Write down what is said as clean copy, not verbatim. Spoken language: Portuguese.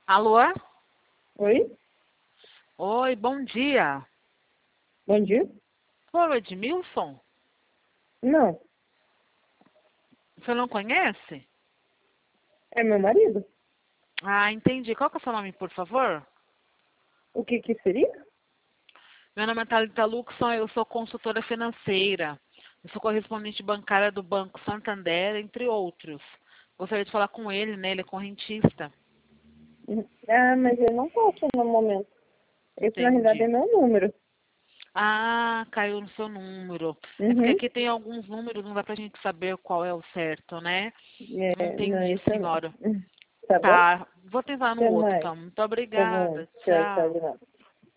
Alô? Oi? Oi, bom dia. Bom dia? Ô, Edmilson? Não, Você não conhece? é meu marido. Ah, entendi. Qual que é o seu nome, por favor? O que que seria? Meu nome é Thalita Luxon, eu sou consultora financeira. Eu sou correspondente bancária do Banco Santander, entre outros. Gostaria de falar com ele, né? Ele é correntista. Ah, mas eu não posso no momento. Esse, na realidade, é Entendi. meu número. Ah, caiu no seu número. É porque Uhum. aqui tem alguns números, não dá pra gente saber qual é o certo, né? Não, Entendi, esse não. senhora. Tá bom? Tá, vou tentar no Até outro, mais. então. Muito Tá bom. obrigada. Tchau, tchau, Tchau. de nada.